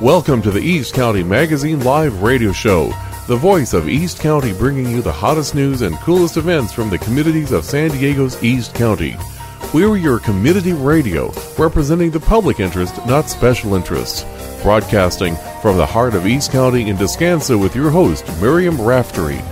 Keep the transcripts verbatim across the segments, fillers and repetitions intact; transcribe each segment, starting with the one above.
Welcome to the East County Magazine Live Radio Show, the voice of East County, bringing you the hottest news and coolest events from the communities of San Diego's East County. We're your community radio, representing the public interest, not special interests. Broadcasting from the heart of East County in Descanso with your host, Miriam Raftery.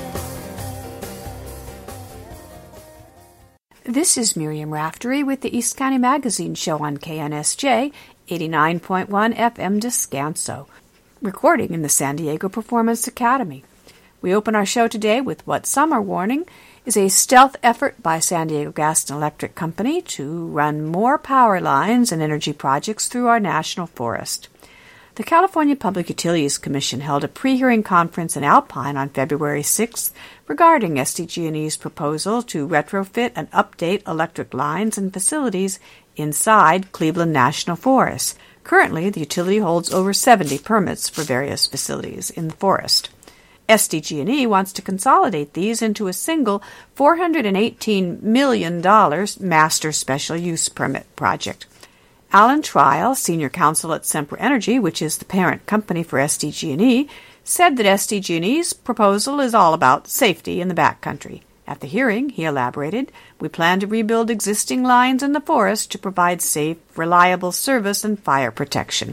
This is Miriam Raftery with the East County Magazine Show on K N S J eighty-nine point one F M Descanso, recording in the San Diego Performance Academy. We open our show today with what some are warning is a stealth effort by San Diego Gas and Electric Company to run more power lines and energy projects through our national forest. The California Public Utilities Commission held a pre-hearing conference in Alpine on February sixth regarding S D G and E's proposal to retrofit and update electric lines and facilities inside Cleveland National Forest. Currently, the utility holds over seventy permits for various facilities in the forest. S D G and E wants to consolidate these into a single four hundred eighteen million dollars master special use permit project. Alan Trial, senior counsel at Sempra Energy, which is the parent company for S D G and E, said that S D G and E's proposal is all about safety in the backcountry. At the hearing, he elaborated, "We plan to rebuild existing lines in the forest to provide safe, reliable service and fire protection."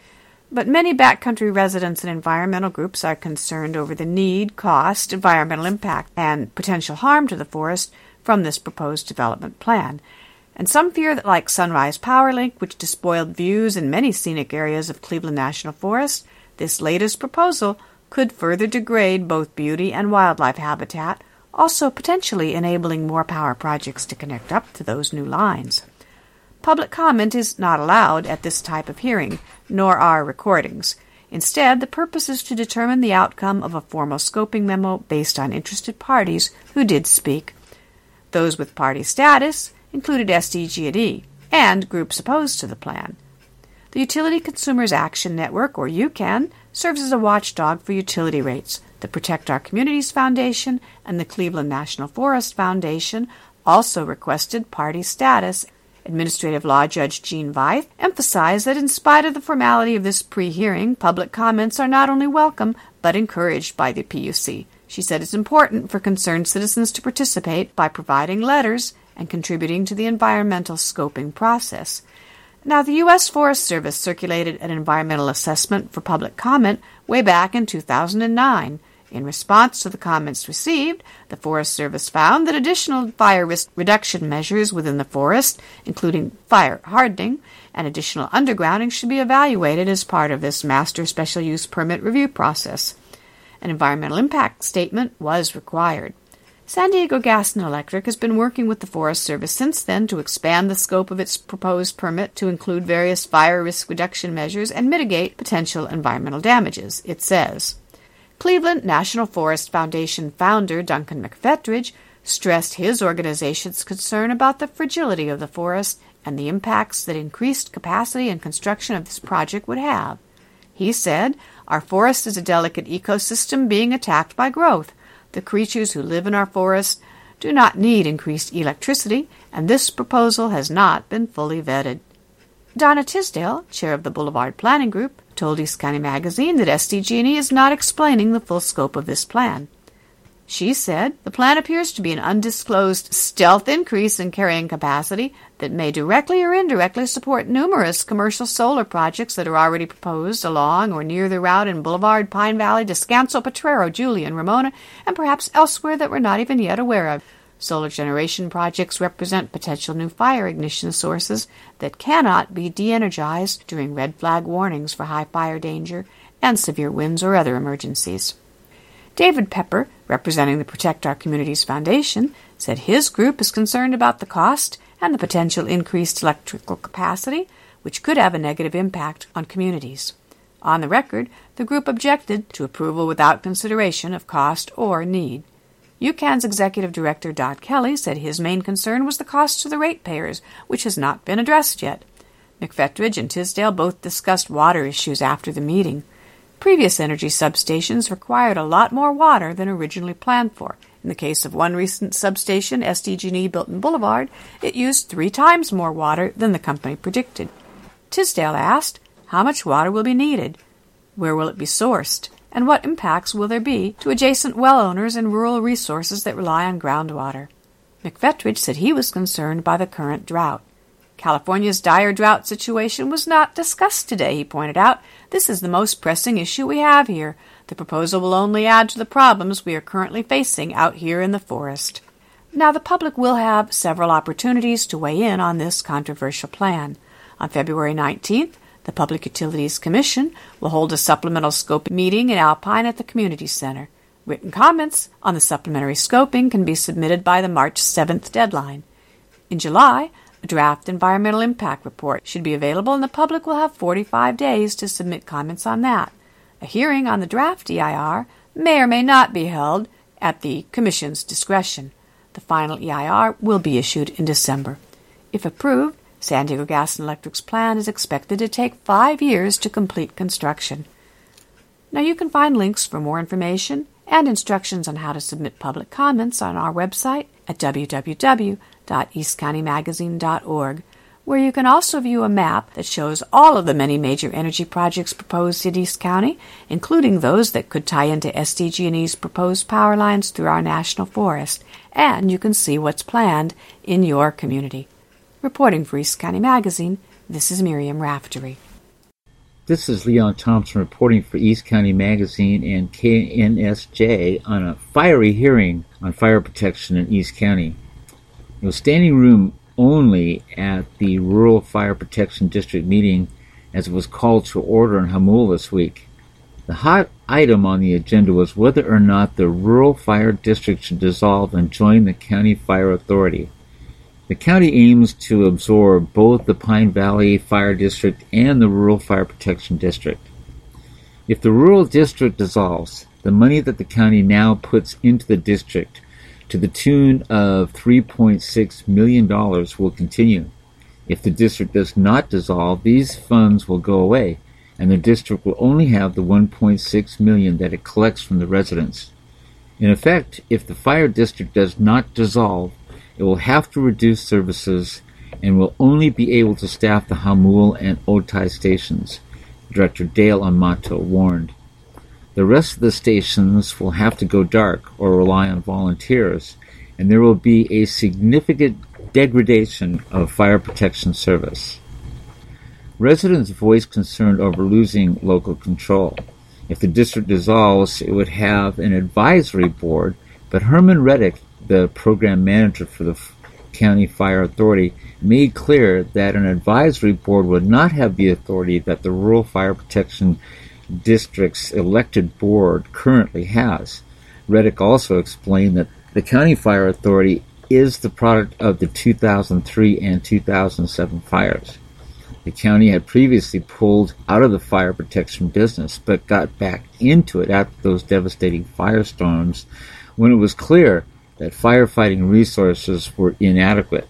But many backcountry residents and environmental groups are concerned over the need, cost, environmental impact, and potential harm to the forest from this proposed development plan. And some fear that, like Sunrise Power Link, which despoiled views in many scenic areas of Cleveland National Forest, this latest proposal could further degrade both beauty and wildlife habitat, also potentially enabling more power projects to connect up to those new lines. Public comment is not allowed at this type of hearing, nor are recordings. Instead, the purpose is to determine the outcome of a formal scoping memo based on interested parties who did speak. Those with party status included S D G and E and groups opposed to the plan. The Utility Consumers Action Network, or U C A N, serves as a watchdog for utility rates. The Protect Our Communities Foundation and the Cleveland National Forest Foundation also requested party status. Administrative Law Judge Jean Veith emphasized that in spite of the formality of this pre-hearing, public comments are not only welcome, but encouraged by the P U C. She said it's important for concerned citizens to participate by providing letters and contributing to the environmental scoping process. Now, the U S Forest Service circulated an environmental assessment for public comment way back in two thousand nine. In response to the comments received, the Forest Service found that additional fire risk reduction measures within the forest, including fire hardening and additional undergrounding, should be evaluated as part of this master special use permit review process. An environmental impact statement was required. San Diego Gas and Electric has been working with the Forest Service since then to expand the scope of its proposed permit to include various fire risk reduction measures and mitigate potential environmental damages, it says. Cleveland National Forest Foundation founder Duncan McFetridge stressed his organization's concern about the fragility of the forest and the impacts that increased capacity and construction of this project would have. He said, "Our forest is a delicate ecosystem being attacked by growth. The creatures who live in our forest do not need increased electricity, and this proposal has not been fully vetted." Donna Tisdale, chair of the Boulevard Planning Group, told East County Magazine that S D G and E is not explaining the full scope of this plan. She said, "The plan appears to be an undisclosed stealth increase in carrying capacity that may directly or indirectly support numerous commercial solar projects that are already proposed along or near the route in Boulevard, Pine Valley, Descanso, Potrero, Julian, Ramona, and perhaps elsewhere that we're not even yet aware of. Solar generation projects represent potential new fire ignition sources that cannot be de-energized during red flag warnings for high fire danger and severe winds or other emergencies." David Pepper, representing the Protect Our Communities Foundation, said his group is concerned about the cost and the potential increased electrical capacity, which could have a negative impact on communities. On the record, the group objected to approval without consideration of cost or need. U C A N's Executive Director Don Kelly said his main concern was the cost to the ratepayers, which has not been addressed yet. McFetridge and Tisdale both discussed water issues after the meeting. Previous energy substations required a lot more water than originally planned for. In the case of one recent substation, S D G and E built in Boulevard, it used three times more water than the company predicted. Tisdale asked, How much water will be needed? Where will it be sourced? And what impacts will there be to adjacent well owners and rural resources that rely on groundwater? McFetridge said he was concerned by the current drought. California's dire drought situation was not discussed today, he pointed out. This is the most pressing issue we have here. The proposal will only add to the problems we are currently facing out here in the forest. Now, the public will have several opportunities to weigh in on this controversial plan. On February nineteenth, the Public Utilities Commission will hold a supplemental scoping meeting in Alpine at the Community Center. Written comments on the supplementary scoping can be submitted by the March seventh deadline. In July, a draft environmental impact report should be available, and the public will have forty-five days to submit comments on that. A hearing on the draft E I R may or may not be held at the Commission's discretion. The final E I R will be issued in December. If approved, San Diego Gas and Electric's plan is expected to take five years to complete construction. Now, you can find links for more information and instructions on how to submit public comments on our website at w w w dot east county magazine dot org, where you can also view a map that shows all of the many major energy projects proposed in East County, including those that could tie into S D G and E's proposed power lines through our national forest, and you can see what's planned in your community. Reporting for East County Magazine, this is Miriam Raftery. This is Leon Thompson reporting for East County Magazine and K N S J on a fiery hearing on fire protection in East County. It was standing room only at the Rural Fire Protection District meeting as it was called to order in Jamul this week. The hot item on the agenda was whether or not the Rural Fire District should dissolve and join the County Fire Authority. The county aims to absorb both the Pine Valley Fire District and the Rural Fire Protection District. If the rural district dissolves, the money that the county now puts into the district to the tune of three point six million dollars will continue. If the district does not dissolve, these funds will go away, and the district will only have the one point six million dollars that it collects from the residents. In effect, if the fire district does not dissolve, it will have to reduce services and will only be able to staff the Jamul and Otay stations, Director Dale Amato warned. The rest of the stations will have to go dark or rely on volunteers, and there will be a significant degradation of fire protection service. Residents voiced concern over losing local control. If the district dissolves, it would have an advisory board, but Herman Reddick, the program manager for the County Fire Authority, made clear that an advisory board would not have the authority that the Rural Fire Protection District's elected board currently has. Reddick also explained that the County Fire Authority is the product of the two thousand three and two thousand seven fires. The county had previously pulled out of the fire protection business, but got back into it after those devastating firestorms when it was clear that firefighting resources were inadequate.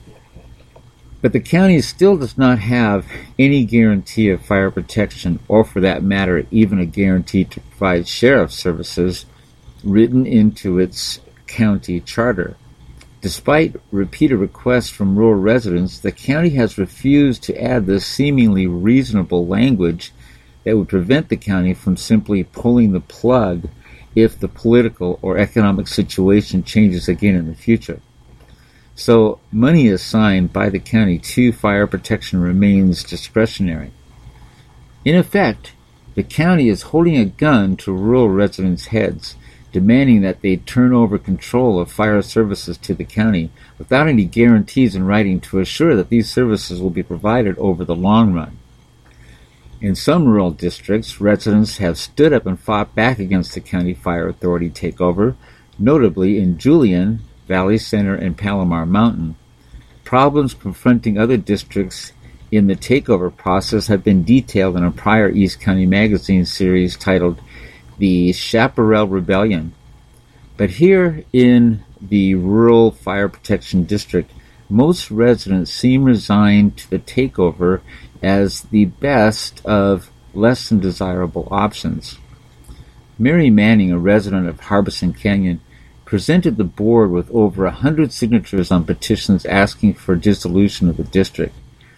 But the county still does not have any guarantee of fire protection, or for that matter, even a guarantee to provide sheriff services written into its county charter. Despite repeated requests from rural residents, the county has refused to add this seemingly reasonable language that would prevent the county from simply pulling the plug if the political or economic situation changes again in the future. So money assigned by the county to fire protection remains discretionary. In effect, the county is holding a gun to rural residents' heads, demanding that they turn over control of fire services to the county without any guarantees in writing to assure that these services will be provided over the long run. In some rural districts, residents have stood up and fought back against the County Fire Authority takeover, notably in Julian, Valley Center, and Palomar Mountain. Problems confronting other districts in the takeover process have been detailed in a prior East County Magazine series titled The Chaparral Rebellion. But here in the Rural Fire Protection District, most residents seem resigned to the takeover as the best of less than desirable options. Mary Manning, a resident of Harbison Canyon, presented the board with over a hundred signatures on petitions asking for dissolution of the district.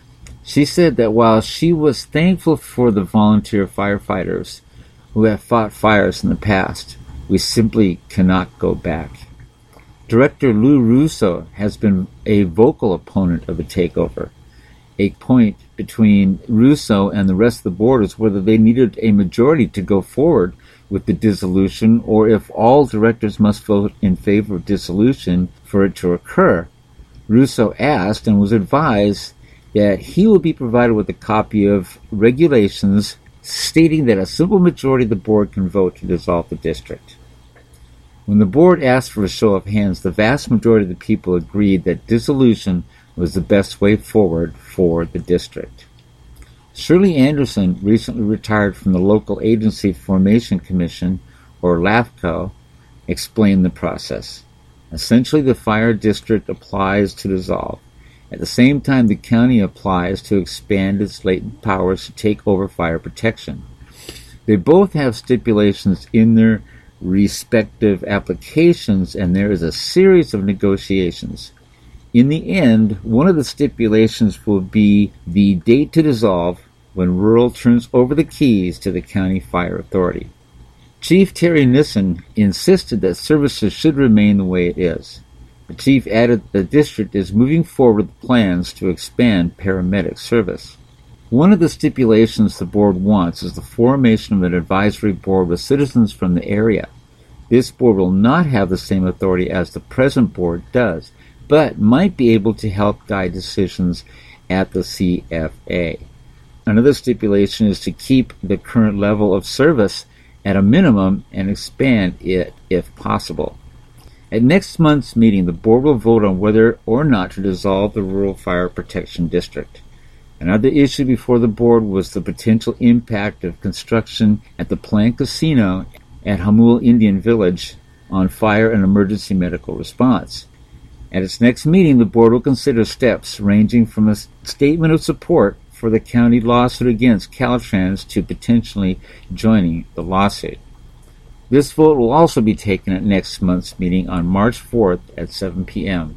She said that while she was thankful for the volunteer firefighters who have fought fires in the past, we simply cannot go back. Director Lou Russo has been a vocal opponent of a takeover. A point between Russo and the rest of the board is whether they needed a majority to go forward with the dissolution or if all directors must vote in favor of dissolution for it to occur. Russo asked and was advised that he will be provided with a copy of regulations stating that a simple majority of the board can vote to dissolve the district. When the board asked for a show of hands, the vast majority of the people agreed that dissolution was the best way forward for the district. Shirley Anderson recently retired from the Local Agency Formation Commission, or LAFCO, explained the process. Essentially, the fire district applies to dissolve. At the same time, the county applies to expand its latent powers to take over fire protection. They both have stipulations in their respective applications, and there is a series of negotiations. In the end, one of the stipulations will be the date to dissolve when rural turns over the keys to the county fire authority. Chief Terry Nissen insisted that services should remain the way it is. The chief added that the district is moving forward with plans to expand paramedic service. One of the stipulations the board wants is the formation of an advisory board with citizens from the area. This board will not have the same authority as the present board does, but might be able to help guide decisions at the C F A. Another stipulation is to keep the current level of service at a minimum and expand it if possible. At next month's meeting, the board will vote on whether or not to dissolve the Rural Fire Protection District. Another issue before the board was the potential impact of construction at the Plan Casino at Jamul Indian Village on fire and emergency medical response. At its next meeting, the board will consider steps ranging from a statement of support for the county lawsuit against Caltrans to potentially joining the lawsuit. This vote will also be taken at next month's meeting on March fourth at seven p.m.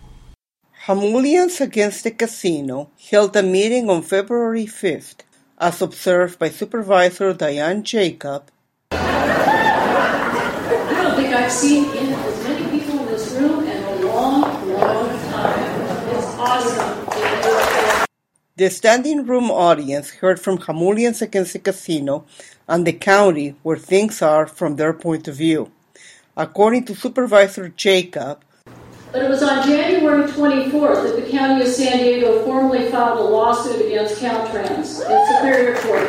Jamulians Against the Casino held a meeting on February fifth, as observed by Supervisor Diane Jacob. I don't think I've seen in as many people in this room in a long, long time. It's awesome. The standing room audience heard from Jamulians Against the Casino and the county where things are from their point of view. According to Supervisor Jacob, but it was on January twenty-fourth that the County of San Diego formally filed a lawsuit against Caltrans in Superior Court.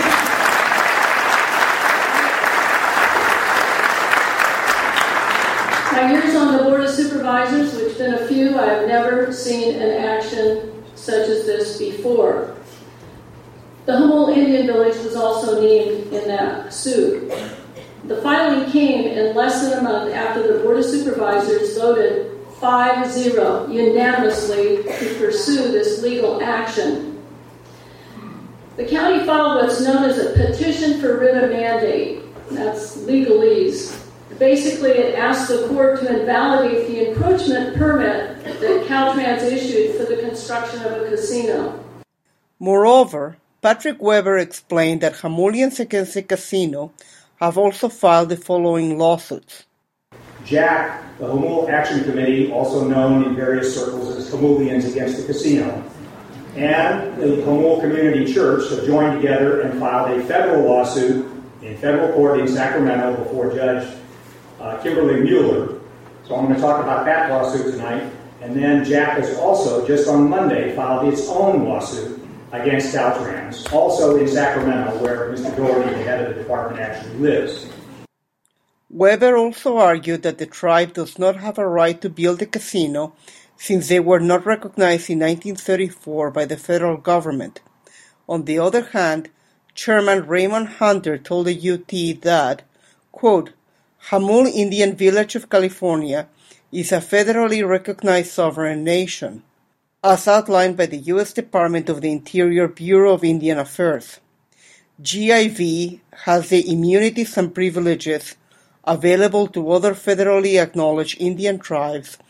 My years on the Board of Supervisors, which have been a few, I have never seen an action such as this before. The Jamul Indian Village was also named in that suit. The filing came in less than a month after the Board of Supervisors voted five zero unanimously to pursue this legal action. The county filed what's known as a petition for writ of mandate. That's legalese. Basically, it asked the court to invalidate the encroachment permit that Caltrans issued for the construction of a casino. Moreover, Patrick Weber explained that Jamulians Against the Casino have also filed the following lawsuits. Jack, the Jamul Action Committee, also known in various circles as Jamulians Against the Casino, and the Jamul Community Church have joined together and filed a federal lawsuit in federal court in Sacramento before Judge uh, Kimberly Mueller. So I'm going to talk about that lawsuit tonight. And then Jack has also, just on Monday, filed its own lawsuit against Caltrans, also in Sacramento, where Mister Doherty, the head of the department, actually lives. Weber also argued that the tribe does not have a right to build a casino since they were not recognized in nineteen thirty-four by the federal government. On the other hand, Chairman Raymond Hunter told the U T that, quote, Jamul Indian Village of California is a federally recognized sovereign nation, as outlined by the U S Department of the Interior Bureau of Indian Affairs. G I V has the immunities and privileges available to other federally acknowledged Indian tribes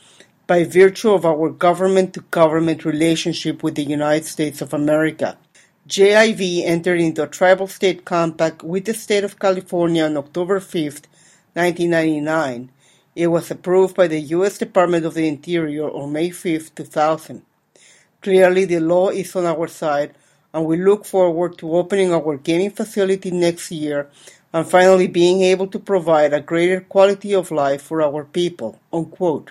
by virtue of our government-to-government relationship with the United States of America. J I V entered into a tribal state compact with the state of California on October fifth, nineteen ninety-nine. It was approved by the U S Department of the Interior on May fifth, two thousand. Clearly, the law is on our side, and we look forward to opening our gaming facility next year and finally being able to provide a greater quality of life for our people." Unquote.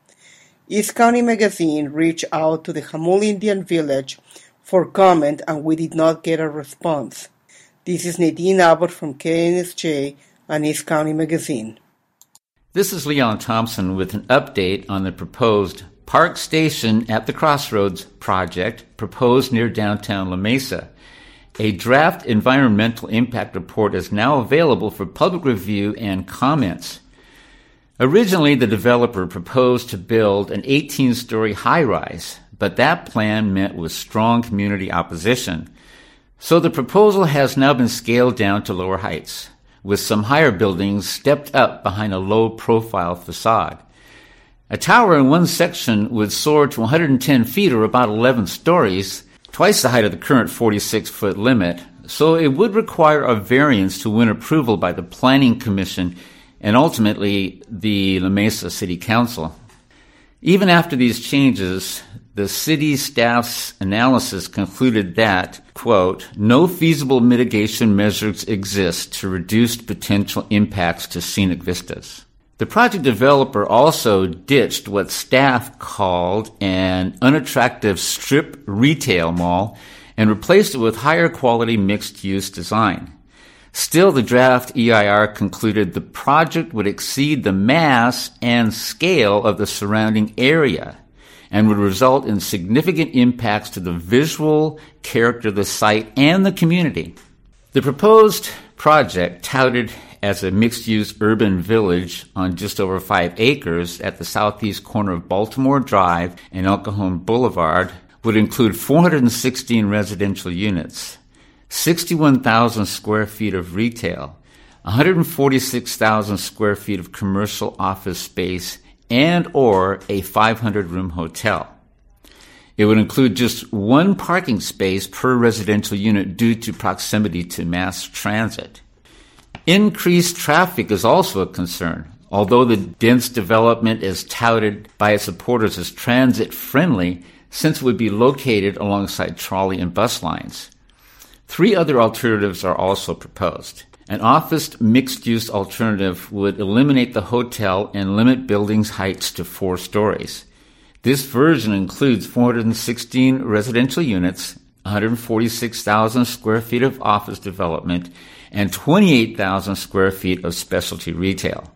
East County Magazine reached out to the Jamul Indian Village for comment, and we did not get a response. This is Nadine Abbott from K N S J and East County Magazine. This is Leon Thompson with an update on the proposed Park Station at the Crossroads project proposed near downtown La Mesa. A draft environmental impact report is now available for public review and comments. Originally, the developer proposed to build an eighteen-story high-rise, but that plan met with strong community opposition. So the proposal has now been scaled down to lower heights, with some higher buildings stepped up behind a low-profile facade. A tower in one section would soar to one hundred ten feet, or about eleven stories, twice the height of the current forty-six foot limit, so it would require a variance to win approval by the Planning Commission and ultimately the La Mesa City Council. Even after these changes, the city staff's analysis concluded that, quote, "no feasible mitigation measures exist to reduce potential impacts to scenic vistas." The project developer also ditched what staff called an unattractive strip retail mall and replaced it with higher quality mixed-use design. Still, the draft E I R concluded the project would exceed the mass and scale of the surrounding area and would result in significant impacts to the visual character of the site and the community. The proposed project, touted as a mixed-use urban village on just over five acres at the southeast corner of Baltimore Drive and El Cajon Boulevard, would include four hundred sixteen residential units, sixty-one thousand square feet of retail, one hundred forty-six thousand square feet of commercial office space, and or a five hundred room hotel. It would include just one parking space per residential unit due to proximity to mass transit. Increased traffic is also a concern. Although the dense development is touted by its supporters as transit-friendly, since it would be located alongside trolley and bus lines. Three other alternatives are also proposed. An office mixed-use alternative would eliminate the hotel and limit buildings' heights to four stories. This version includes four hundred sixteen residential units, one hundred forty-six thousand square feet of office development, and twenty-eight thousand square feet of specialty retail.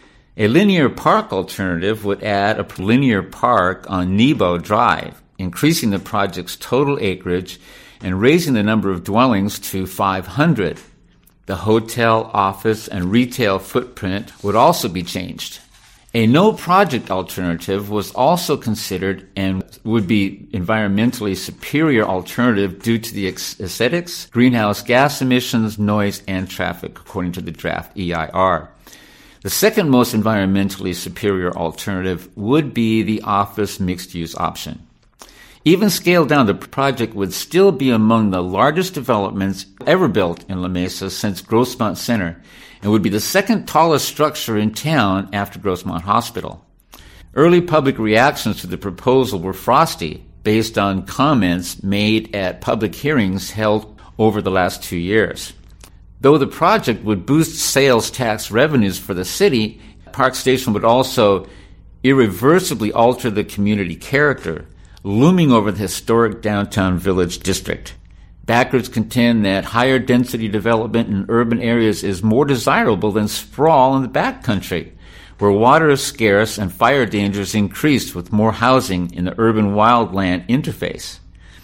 A linear park alternative would add a linear park on Nebo Drive, increasing the project's total acreage and raising the number of dwellings to five hundred. The hotel, office, and retail footprint would also be changed. A no-project alternative was also considered and would be environmentally superior alternative due to the aesthetics, greenhouse gas emissions, noise, and traffic, according to the draft E I R. The second most environmentally superior alternative would be the office mixed-use option. Even scaled down, the project would still be among the largest developments ever built in La Mesa since Grossmont Center, and would be the second tallest structure in town after Grossmont Hospital. Early public reactions to the proposal were frosty, based on comments made at public hearings held over the last two years. Though the project would boost sales tax revenues for the city, Park Station would also irreversibly alter the community character, looming over the historic downtown village district. Backers contend that higher density development in urban areas is more desirable than sprawl in the backcountry, where water is scarce and fire dangers increased with more housing in the urban wildland interface.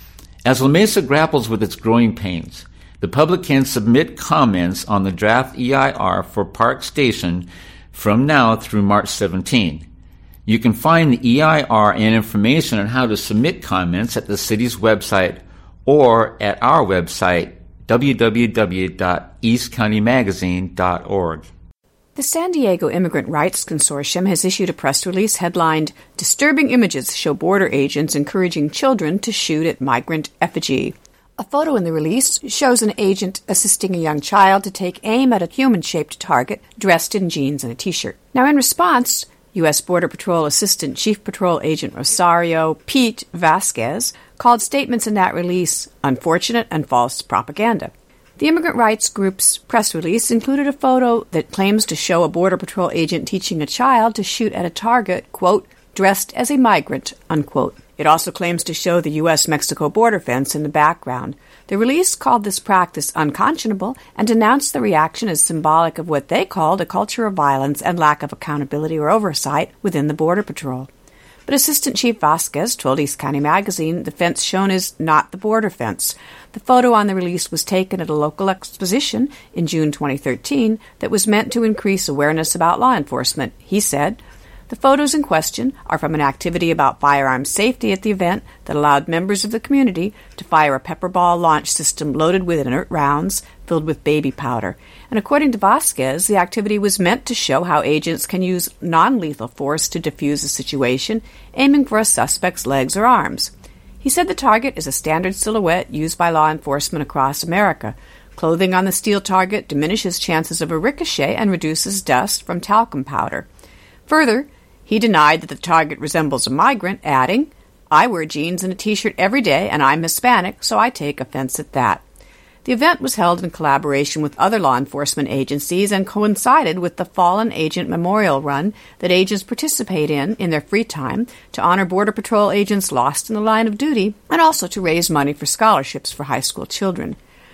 As La Mesa grapples with its growing pains, the public can submit comments on the draft E I R for Park Station from now through March seventeenth. You can find the E I R and information on how to submit comments at the city's website or at our website, w w w dot east county magazine dot org. The San Diego Immigrant Rights Consortium has issued a press release headlined, "Disturbing Images Show Border Agents Encouraging Children to Shoot at Migrant Effigy." A photo in the release shows an agent assisting a young child to take aim at a human-shaped target dressed in jeans and a t-shirt. Now, in response, U S Border Patrol Assistant Chief Patrol Agent Rosario Pete Vasquez called statements in that release unfortunate and false propaganda. The immigrant rights group's press release included a photo that claims to show a Border Patrol agent teaching a child to shoot at a target, quote, dressed as a migrant, unquote. It also claims to show the U S Mexico border fence in the background. The release called this practice unconscionable and denounced the reaction as symbolic of what they called a culture of violence and lack of accountability or oversight within the Border Patrol. But Assistant Chief Vasquez told East County Magazine the fence shown is not the border fence. The photo on the release was taken at a local exposition in June twenty thirteen that was meant to increase awareness about law enforcement. He said, "The photos in question are from an activity about firearms safety at the event that allowed members of the community to fire a pepper ball launch system loaded with inert rounds filled with baby powder. And according to Vasquez, the activity was meant to show how agents can use non-lethal force to defuse a situation, aiming for a suspect's legs or arms." He said the target is a standard silhouette used by law enforcement across America. Clothing on the steel target diminishes chances of a ricochet and reduces dust from talcum powder. Further, he denied that the target resembles a migrant, adding, "I wear jeans and a t-shirt every day, and I'm Hispanic, so I take offense at that." The event was held in collaboration with other law enforcement agencies and coincided with the Fallen Agent Memorial Run that agents participate in in their free time to honor Border Patrol agents lost in the line of duty and also to raise money for scholarships for high school children.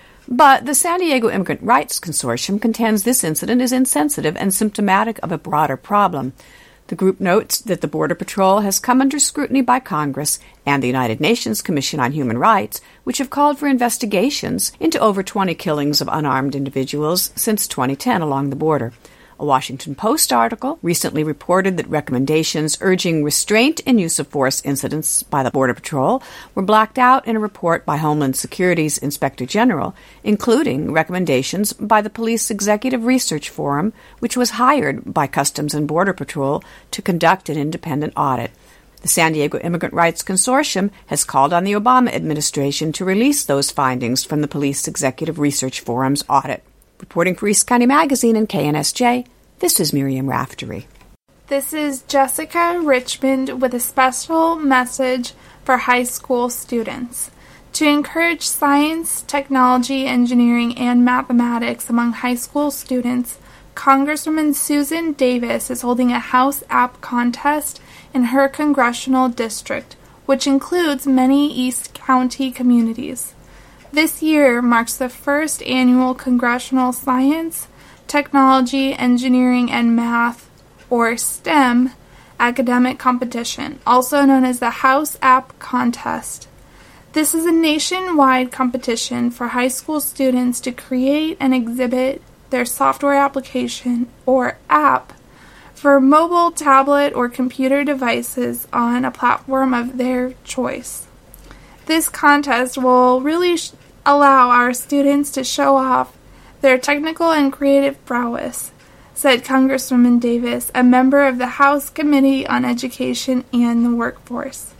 But the San Diego Immigrant Rights Consortium contends this incident is insensitive and symptomatic of a broader problem. The group notes that the Border Patrol has come under scrutiny by Congress and the United Nations Commission on Human Rights, which have called for investigations into over twenty killings of unarmed individuals since twenty ten along the border. A Washington Post article recently reported that recommendations urging restraint in use of force incidents by the Border Patrol were blacked out in a report by Homeland Security's Inspector General, including recommendations by the Police Executive Research Forum, which was hired by Customs and Border Patrol to conduct an independent audit. The San Diego Immigrant Rights Consortium has called on the Obama administration to release those findings from the Police Executive Research Forum's audit. Reporting for East County Magazine and K N S J, this is Miriam Raftery. This is Jessica Richmond with a special message for high school students. To encourage science, technology, engineering, and mathematics among high school students, Congresswoman Susan Davis is holding a House App contest in her congressional district, which includes many East County communities. This year marks the first annual Congressional Science, Technology, Engineering, and Math, or STEM, academic competition, also known as the House App Contest. This is a nationwide competition for high school students to create and exhibit their software application, or app, for mobile, tablet, or computer devices on a platform of their choice. This contest will really sh- allow our students to show off their technical and creative prowess, said Congresswoman Davis, a member of the House Committee on Education and the Workforce.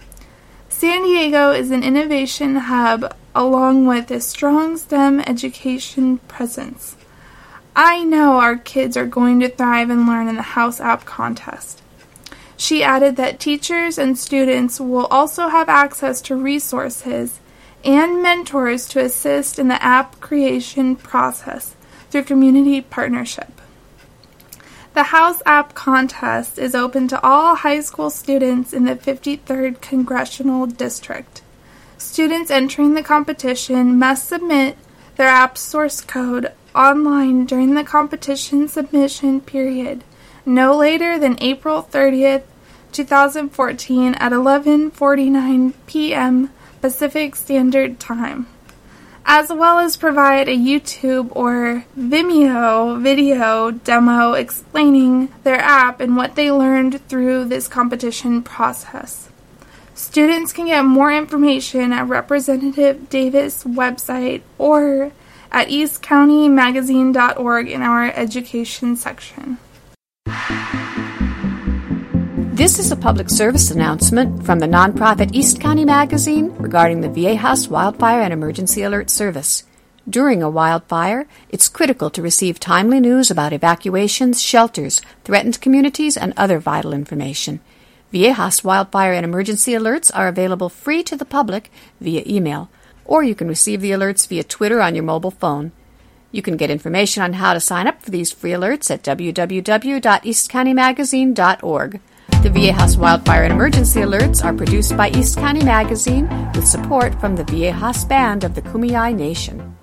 San Diego is an innovation hub along with a strong STEM education presence. I know our kids are going to thrive and learn in the House App Contest. She added that teachers and students will also have access to resources and mentors to assist in the app creation process through community partnership. The House App Contest is open to all high school students in the fifty-third Congressional District. Students entering the competition must submit their app source code online during the competition submission period, no later than April thirtieth, twenty fourteen at eleven forty-nine p.m. Pacific Standard Time, as well as provide a YouTube or Vimeo video demo explaining their app and what they learned through this competition process. Students can get more information at Representative Davis' website or at east county magazine dot org in our education section. This is a public service announcement from the nonprofit East County Magazine regarding the Viejas Wildfire and Emergency Alert Service. During a wildfire, it's critical to receive timely news about evacuations, shelters, threatened communities, and other vital information. Viejas Wildfire and Emergency Alerts are available free to the public via email, or you can receive the alerts via Twitter on your mobile phone. You can get information on how to sign up for these free alerts at w w w dot east county magazine dot org. The Viejas Wildfire and Emergency Alerts are produced by East County Magazine with support from the Viejas Band of the Kumeyaay Nation.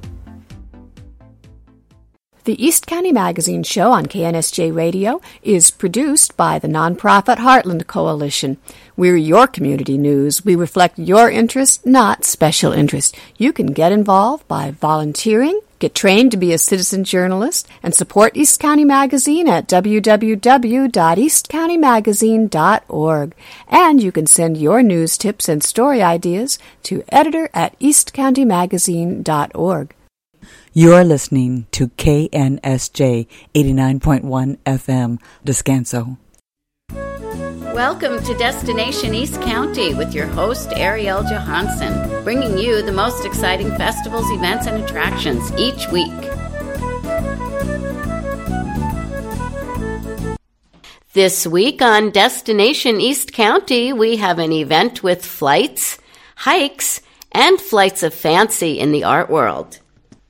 The East County Magazine show on K N S J Radio is produced by the nonprofit Heartland Coalition. We're your community news. We reflect your interest, not special interest. You can get involved by volunteering, get trained to be a citizen journalist, and support East County Magazine at w w w dot east county magazine dot org. And you can send your news tips and story ideas to editor at east county magazine dot org. You're listening to K N S J eighty-nine point one F M, Descanso. Welcome to Destination East County with your host, Ariel Johansson, bringing you the most exciting festivals, events, and attractions each week. This week on Destination East County, we have an event with flights, hikes, and flights of fancy in the art world.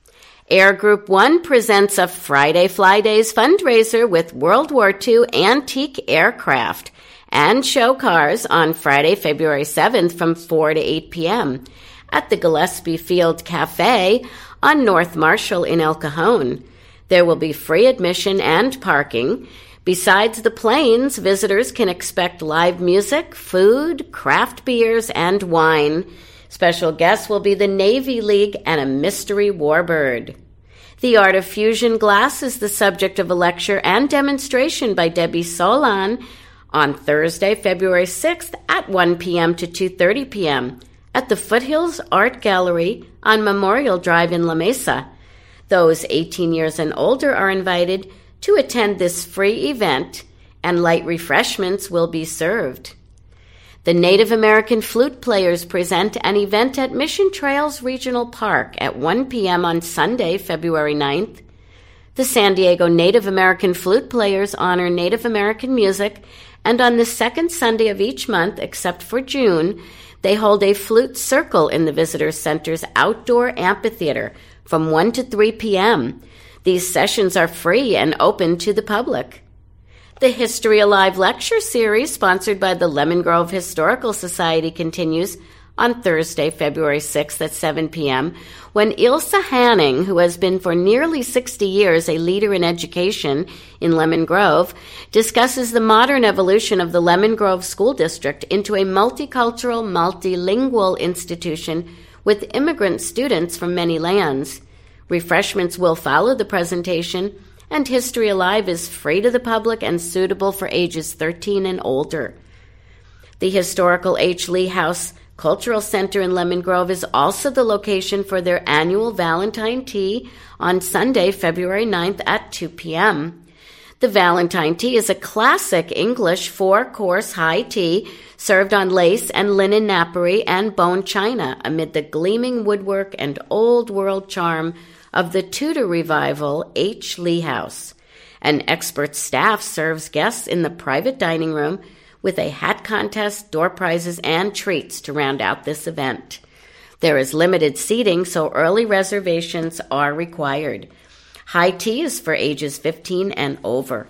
Air Group One presents a Friday Fly Days fundraiser with World War Two antique aircraft and show cars on Friday, February seventh from four to eight p.m. at the Gillespie Field Cafe on North Marshall in El Cajon. There will be free admission and parking. Besides the planes, visitors can expect live music, food, craft beers, and wine. Special guests will be the Navy League and a mystery warbird. The Art of Fusion Glass is the subject of a lecture and demonstration by Debbie Solan on Thursday, February sixth at one p.m. to two thirty p.m. at the Foothills Art Gallery on Memorial Drive in La Mesa. Those eighteen years and older are invited to attend this free event, and light refreshments will be served. The Native American Flute Players present an event at Mission Trails Regional Park at one p.m. on Sunday, February ninth. The San Diego Native American Flute Players honor Native American music, and on the second Sunday of each month, except for June, they hold a flute circle in the Visitor Center's outdoor amphitheater from one to three p.m. These sessions are free and open to the public. The History Alive lecture series, sponsored by the Lemon Grove Historical Society, continues on Thursday, February sixth at seven p.m., when Ilsa Hanning, who has been for nearly sixty years a leader in education in Lemon Grove, discusses the modern evolution of the Lemon Grove School District into a multicultural, multilingual institution with immigrant students from many lands. Refreshments will follow the presentation, and History Alive is free to the public and suitable for ages thirteen and older. The historical H. Lee House Cultural Center in Lemon Grove is also the location for their annual Valentine Tea on Sunday, February ninth at two p.m. The Valentine Tea is a classic English four-course high tea served on lace and linen napery and bone china amid the gleaming woodwork and old-world charm of the Tudor Revival H. Lee House. An expert staff serves guests in the private dining room with a hat contest, door prizes, and treats to round out this event. There is limited seating, so early reservations are required. High tea is for ages fifteen and over.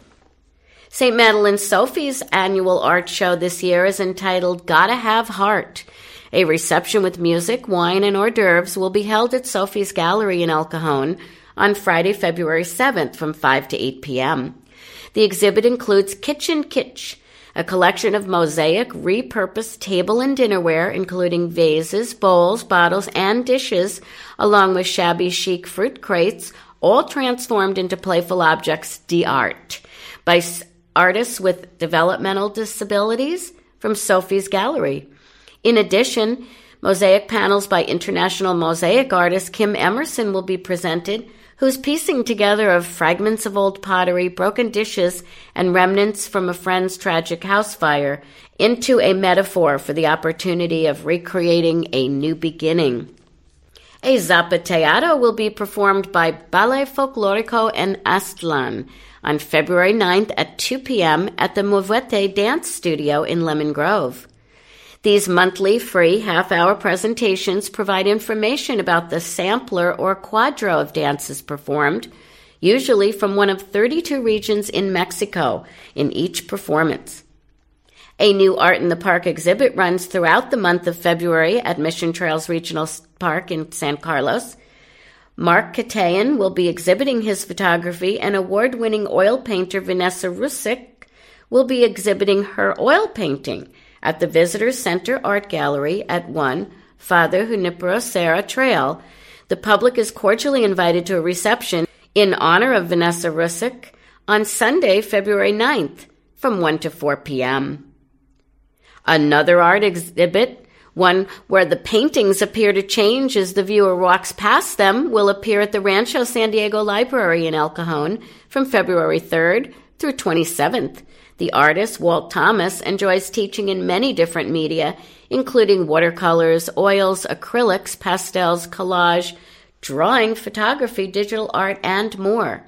Saint Madeleine Sophie's annual art show this year is entitled Gotta Have Heart. A reception with music, wine, and hors d'oeuvres will be held at Sophie's Gallery in El Cajon on Friday, February seventh from five to eight p.m. The exhibit includes Kitchen Kitsch, a collection of mosaic, repurposed table and dinnerware, including vases, bowls, bottles, and dishes, along with shabby chic fruit crates, all transformed into playful objects d'art by artists with developmental disabilities from Sophie's Gallery. In addition, Mosaic panels by international mosaic artist Kim Emerson will be presented, whose piecing together of fragments of old pottery, broken dishes, and remnants from a friend's tragic house fire into a metaphor for the opportunity of recreating a new beginning. A zapateado will be performed by Ballet Folklorico en Aztlán on February ninth at two p.m. at the Movete Dance Studio in Lemon Grove. These monthly free half-hour presentations provide information about the sampler or cuadro of dances performed, usually from one of thirty-two regions in Mexico, in each performance. A new Art in the Park exhibit runs throughout the month of February at Mission Trails Regional Park in San Carlos. Mark Katayan will be exhibiting his photography, and award-winning oil painter Vanessa Rusick will be exhibiting her oil painting at the Visitor Center Art Gallery at one Father Junipero Serra Trail. The public is cordially invited to a reception in honor of Vanessa Rusick on Sunday, February ninth, from one to four p.m. Another art exhibit, one where the paintings appear to change as the viewer walks past them, will appear at the Rancho San Diego Library in El Cajon from February third through twenty-seventh. The artist, Walt Thomas, enjoys teaching in many different media, including watercolors, oils, acrylics, pastels, collage, drawing, photography, digital art, and more.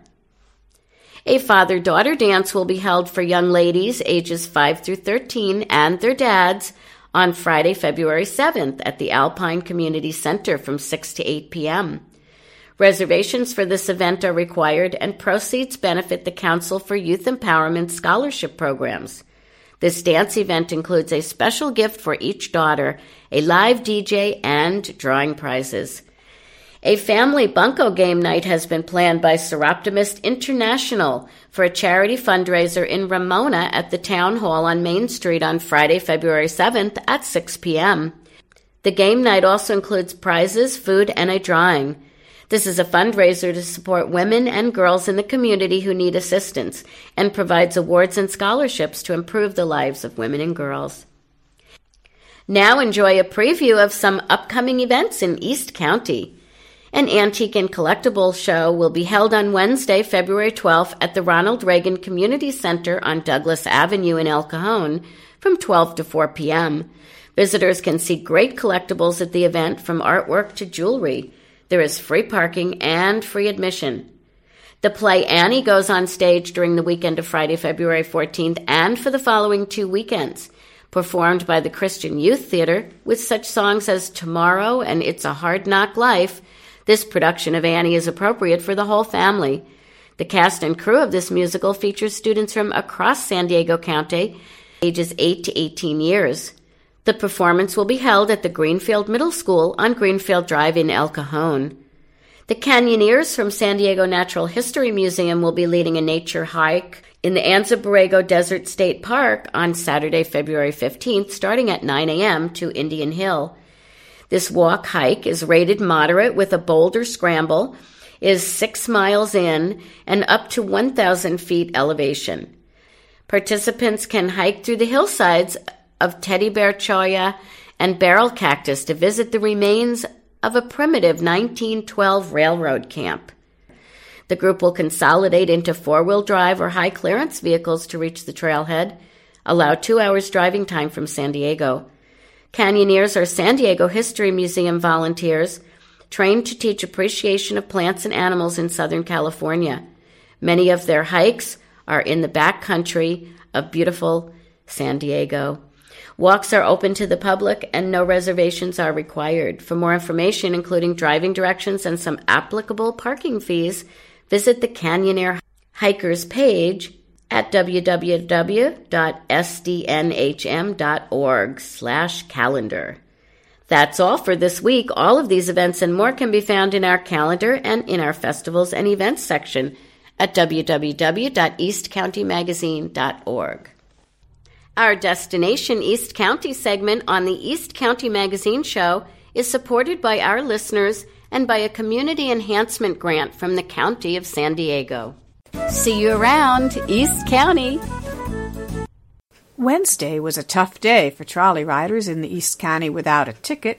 A father-daughter dance will be held for young ladies ages five through thirteen and their dads on Friday, February seventh at the Alpine Community Center from six to eight p.m. Reservations for this event are required, and proceeds benefit the Council for Youth Empowerment Scholarship Programs. This dance event includes a special gift for each daughter, a live D J, and drawing prizes. A family bunco game night has been planned by Seroptimist International for a charity fundraiser in Ramona at the Town Hall on Main Street on Friday, February seventh at six p.m. The game night also includes prizes, food, and a drawing. This is a fundraiser to support women and girls in the community who need assistance and provides awards and scholarships to improve the lives of women and girls. Now enjoy a preview of some upcoming events in East County. An antique and collectible show will be held on Wednesday, February twelfth at the Ronald Reagan Community Center on Douglas Avenue in El Cajon from twelve to four p.m. Visitors can see great collectibles at the event, from artwork to jewelry. There is free parking and free admission. The play Annie goes on stage during the weekend of Friday, February fourteenth, and for the following two weekends, performed by the Christian Youth Theater with such songs as Tomorrow and It's a Hard Knock Life. This production of Annie is appropriate for the whole family. The cast and crew of this musical features students from across San Diego County, ages eight to eighteen years. The performance will be held at the Greenfield Middle School on Greenfield Drive in El Cajon. The Canyoneers from San Diego Natural History Museum will be leading a nature hike in the Anza Borrego Desert State Park on Saturday, February fifteenth, starting at nine a.m. to Indian Hill. This walk hike is rated moderate with a boulder scramble, is six miles in, and up to one thousand feet elevation. Participants can hike through the hillsides of Teddy Bear Cholla and Barrel Cactus to visit the remains of a primitive nineteen twelve railroad camp. The group will consolidate into four-wheel drive or high-clearance vehicles to reach the trailhead, allow two hours driving time from San Diego. Canyoneers are San Diego History Museum volunteers trained to teach appreciation of plants and animals in Southern California. Many of their hikes are in the backcountry of beautiful San Diego. Walks are open to the public and no reservations are required. For more information, including driving directions and some applicable parking fees, visit the Canyoneer Hikers page at www.sdnhm.org slash calendar. That's all for this week. All of these events and more can be found in our calendar and in our festivals and events section at w w w dot east county magazine dot org. Our Destination East County segment on the East County Magazine Show is supported by our listeners and by a community enhancement grant from the County of San Diego. See you around, East County. Wednesday was a tough day for trolley riders in the East County without a ticket,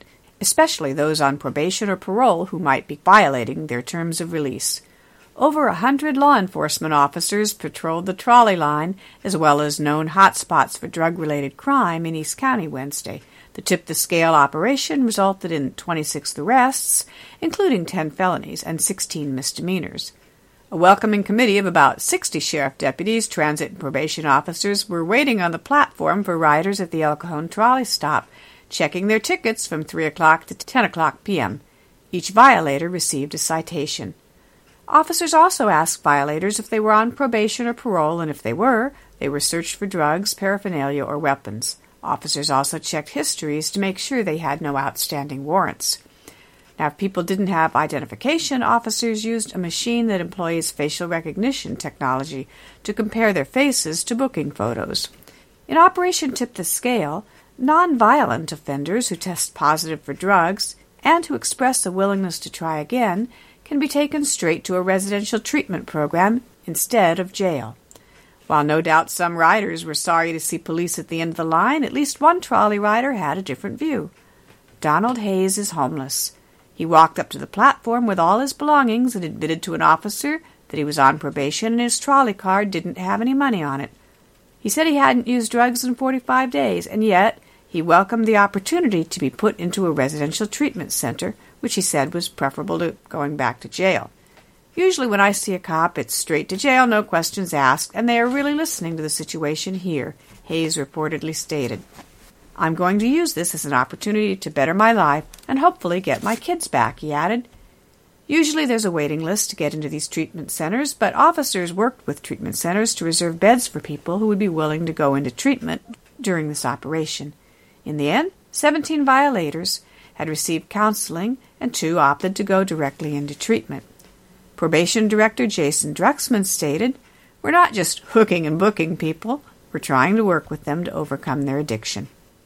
especially those on probation or parole who might be violating their terms of release. Over a hundred law enforcement officers patrolled the trolley line, as well as known hotspots for drug-related crime in East County Wednesday. The tip-the-scale operation resulted in twenty-six arrests, including ten felonies and sixteen misdemeanors. A welcoming committee of about sixty sheriff deputies, transit and probation officers were waiting on the platform for riders at the El Cajon trolley stop, checking their tickets from three o'clock to ten o'clock p.m. Each violator received a citation. Officers also asked violators if they were on probation or parole, and if they were, they were searched for drugs, paraphernalia, or weapons. Officers also checked histories to make sure they had no outstanding warrants. Now, if people didn't have identification, officers used a machine that employs facial recognition technology to compare their faces to booking photos. In Operation Tip the Scale, non-violent offenders who test positive for drugs and who express a willingness to try again can be taken straight to a residential treatment program instead of jail. While no doubt some riders were sorry to see police at the end of the line, at least one trolley rider had a different view. Donald Hayes is homeless. He walked up to the platform with all his belongings and admitted to an officer that he was on probation and his trolley card didn't have any money on it. He said he hadn't used drugs in forty-five days, and yet he welcomed the opportunity to be put into a residential treatment center, which he said was preferable to going back to jail. Usually when I see a cop, it's straight to jail, no questions asked, and they are really listening to the situation here, Hayes reportedly stated. I'm going to use this as an opportunity to better my life and hopefully get my kids back, he added. Usually there's a waiting list to get into these treatment centers, but officers worked with treatment centers to reserve beds for people who would be willing to go into treatment during this operation. In the end, seventeen violators had received counseling and two opted to go directly into treatment. Probation Director Jason Druxman stated, "We're not just hooking and booking people, we're trying to work with them to overcome their addiction."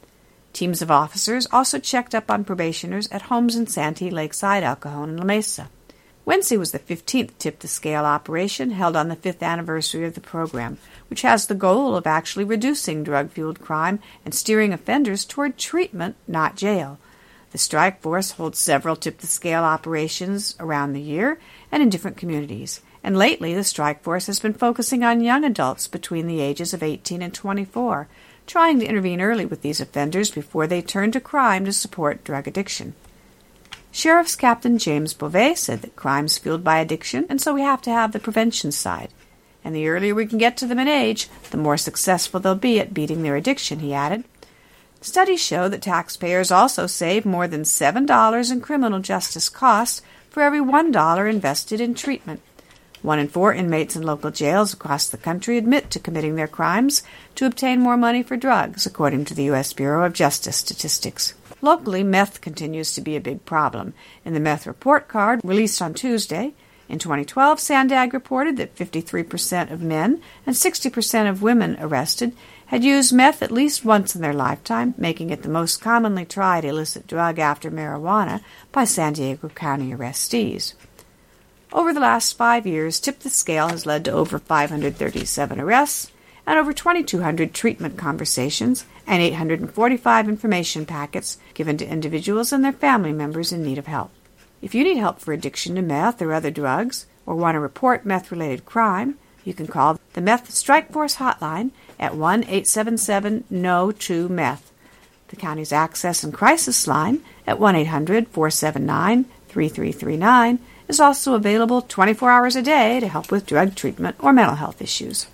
Teams of officers also checked up on probationers at homes in Santee, Lakeside, El Cajon, and La Mesa. Wednesday was the fifteenth Tip-the-Scale operation held on the fifth anniversary of the program, which has the goal of actually reducing drug-fueled crime and steering offenders toward treatment, not jail. The strike force holds several tip-the-scale operations around the year and in different communities, and lately the strike force has been focusing on young adults between the ages of eighteen and twenty-four, trying to intervene early with these offenders before they turn to crime to support drug addiction. Sheriff's Captain James Beauvais said that crime's fueled by addiction, and so we have to have the prevention side. And the earlier we can get to them in age, the more successful they'll be at beating their addiction, he added. Studies show that taxpayers also save more than seven dollars in criminal justice costs for every one dollar invested in treatment. One in four inmates in local jails across the country admit to committing their crimes to obtain more money for drugs, according to the U S Bureau of Justice statistics. Locally, meth continues to be a big problem. In the meth report card released on Tuesday, in twenty twelve, Sandag reported that fifty-three percent of men and sixty percent of women arrested had used meth at least once in their lifetime, making it the most commonly tried illicit drug after marijuana by San Diego County arrestees. Over the last five years, Tip the Scale has led to over five hundred thirty-seven arrests and over twenty-two hundred treatment conversations and eight hundred forty-five information packets given to individuals and their family members in need of help. If you need help for addiction to meth or other drugs, or want to report meth-related crime, you can call the Meth Strike Force hotline at one eight seven seven N O two meth. The county's Access and Crisis line at one eight hundred four seven nine three three three nine is also available twenty-four hours a day to help with drug treatment or mental health issues.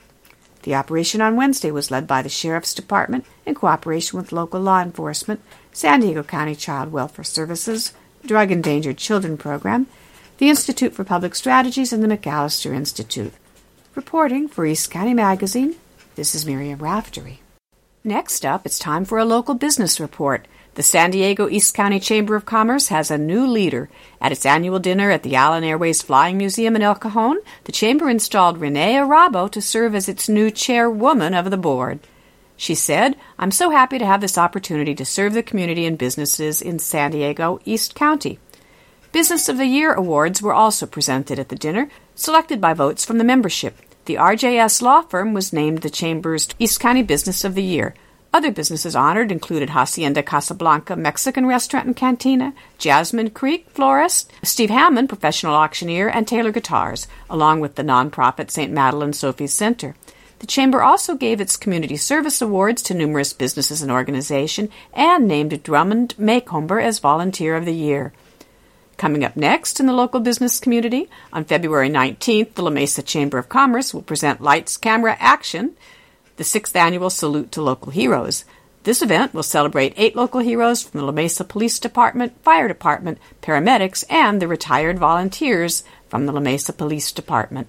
The operation on Wednesday was led by the Sheriff's Department in cooperation with local law enforcement, San Diego County Child Welfare Services, Drug Endangered Children Program, the Institute for Public Strategies, and the McAllister Institute. Reporting for East County Magazine, this is Miriam Raftery. Next up, it's time for a local business report. The San Diego East County Chamber of Commerce has a new leader. At its annual dinner at the Allen Airways Flying Museum in El Cajon, the Chamber installed Renee Arabo to serve as its new chairwoman of the board. She said, "I'm so happy to have this opportunity to serve the community and businesses in San Diego East County." Business of the Year awards were also presented at the dinner, selected by votes from the membership. The R J S Law Firm was named the Chamber's East County Business of the Year. Other businesses honored included Hacienda Casablanca Mexican Restaurant and Cantina, Jasmine Creek Florist, Steve Hammond, professional auctioneer, and Taylor Guitars, along with the nonprofit Saint Madeleine Sophie's Center. The Chamber also gave its Community Service Awards to numerous businesses and organizations and named Drummond Macomber as Volunteer of the Year. Coming up next in the local business community, on February nineteenth, the La Mesa Chamber of Commerce will present Lights, Camera, Action, the sixth annual Salute to Local Heroes. This event will celebrate eight local heroes from the La Mesa Police Department, Fire Department, paramedics, and the retired volunteers from the La Mesa Police Department.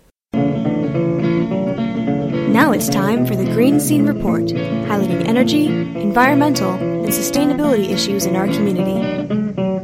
Now it's time for the Green Scene Report, highlighting energy, environmental, and sustainability issues in our community.